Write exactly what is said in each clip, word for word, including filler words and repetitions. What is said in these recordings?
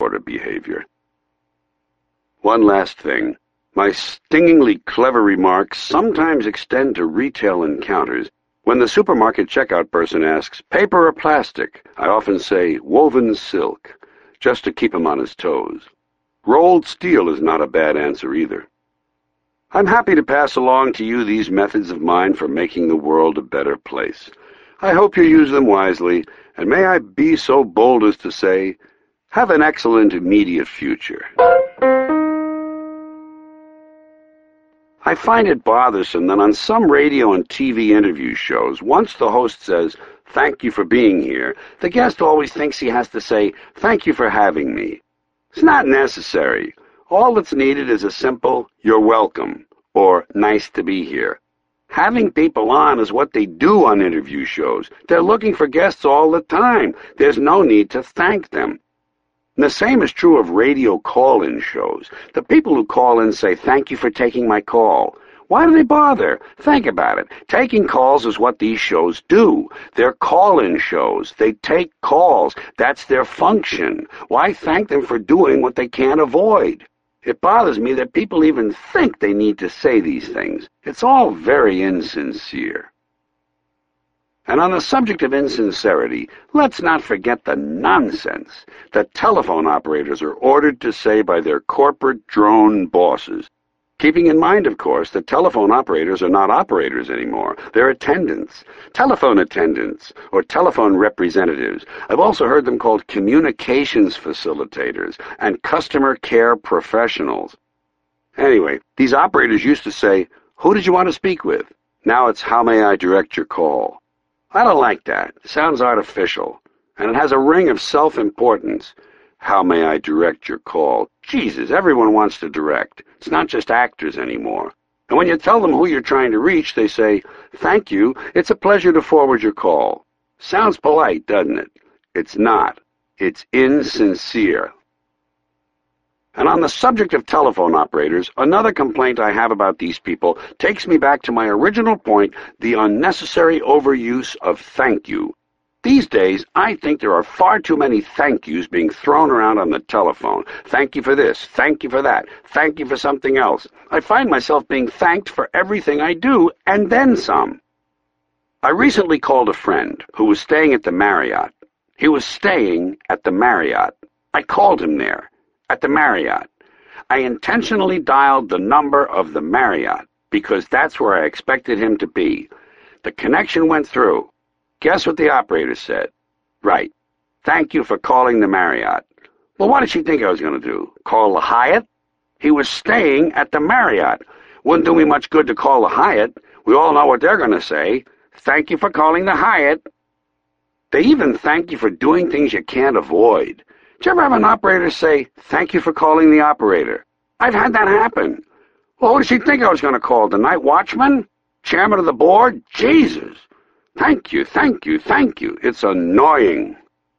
sort of behavior. One last thing. My stingingly clever remarks sometimes extend to retail encounters. When the supermarket checkout person asks, paper or plastic, I often say, woven silk, just to keep him on his toes. Rolled steel is not a bad answer either. I'm happy to pass along to you these methods of mine for making the world a better place. I hope you use them wisely, and may I be so bold as to say, have an excellent immediate future. I find it bothersome that on some radio and T V interview shows, once the host says, thank you for being here, the guest always thinks he has to say, thank you for having me. It's not necessary. All that's needed is a simple, you're welcome, or nice to be here. Having people on is what they do on interview shows. They're looking for guests all the time. There's no need to thank them. And the same is true of radio call-in shows. The people who call in say, thank you for taking my call. Why do they bother? Think about it. Taking calls is what these shows do. They're call-in shows. They take calls. That's their function. Why thank them for doing what they can't avoid? It bothers me that people even think they need to say these things. It's all very insincere. And on the subject of insincerity, let's not forget the nonsense that telephone operators are ordered to say by their corporate drone bosses. Keeping in mind, of course, that telephone operators are not operators anymore. They're attendants, telephone attendants, or telephone representatives. I've also heard them called communications facilitators and customer care professionals. Anyway, these operators used to say, who did you want to speak with? Now it's, how may I direct your call? I don't like that. It sounds artificial, and it has a ring of self-importance. How may I direct your call? Jesus, everyone wants to direct. It's not just actors anymore. And when you tell them who you're trying to reach, they say, thank you, it's a pleasure to forward your call. Sounds polite, doesn't it? It's not. It's insincere. And on the subject of telephone operators, another complaint I have about these people takes me back to my original point, the unnecessary overuse of thank you. These days, I think there are far too many thank yous being thrown around on the telephone. Thank you for this, thank you for that, thank you for something else. I find myself being thanked for everything I do, and then some. I recently called a friend who was staying at the Marriott. He was staying at the Marriott. I called him there, at the Marriott. I intentionally dialed the number of the Marriott, because that's where I expected him to be. The connection went through. Guess what the operator said? Right. Thank you for calling the Marriott. Well, what did she think I was going to do? Call the Hyatt? He was staying at the Marriott. Wouldn't do me much good to call the Hyatt. We all know what they're going to say. Thank you for calling the Hyatt. They even thank you for doing things you can't avoid. Did you ever have an operator say, thank you for calling the operator? I've had that happen. Well, who did she think I was going to call? The night watchman? Chairman of the board? Jesus! Thank you, thank you, thank you. It's annoying.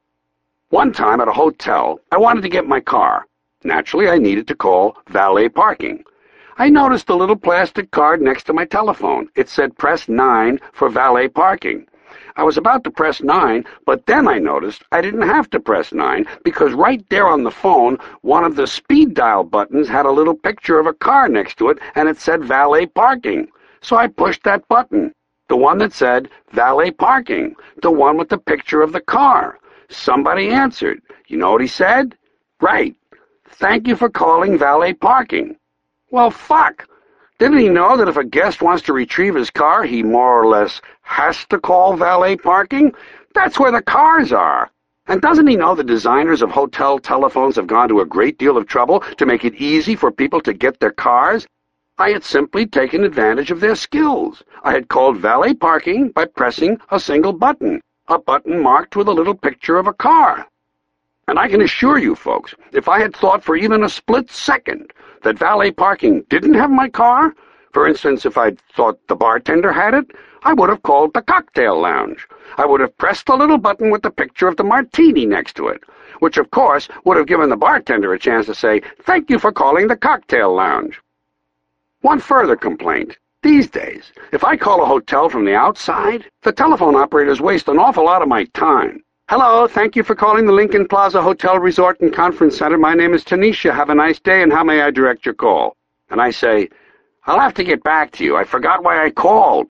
One time at a hotel, I wanted to get my car. Naturally, I needed to call valet parking. I noticed a little plastic card next to my telephone. It said press nine for valet parking. I was about to press nine, but then I noticed I didn't have to press nine because right there on the phone, one of the speed dial buttons had a little picture of a car next to it, and it said valet parking. So I pushed that button. The one that said valet parking, the one with the picture of the car. Somebody answered. You know what he said? Right. Thank you for calling valet parking. Well, fuck. Didn't he know that if a guest wants to retrieve his car, he more or less has to call valet parking? That's where the cars are. And doesn't he know the designers of hotel telephones have gone to a great deal of trouble to make it easy for people to get their cars? I had simply taken advantage of their skills. I had called valet parking by pressing a single button, a button marked with a little picture of a car. And I can assure you, folks, if I had thought for even a split second that valet parking didn't have my car, for instance, if I'd thought the bartender had it, I would have called the cocktail lounge. I would have pressed the little button with the picture of the martini next to it, which, of course, would have given the bartender a chance to say, thank you for calling the cocktail lounge. One further complaint. These days, if I call a hotel from the outside, the telephone operators waste an awful lot of my time. Hello, thank you for calling the Lincoln Plaza Hotel Resort and Conference Center. My name is Tanisha. Have a nice day, and how may I direct your call? And I say, I'll have to get back to you. I forgot why I called.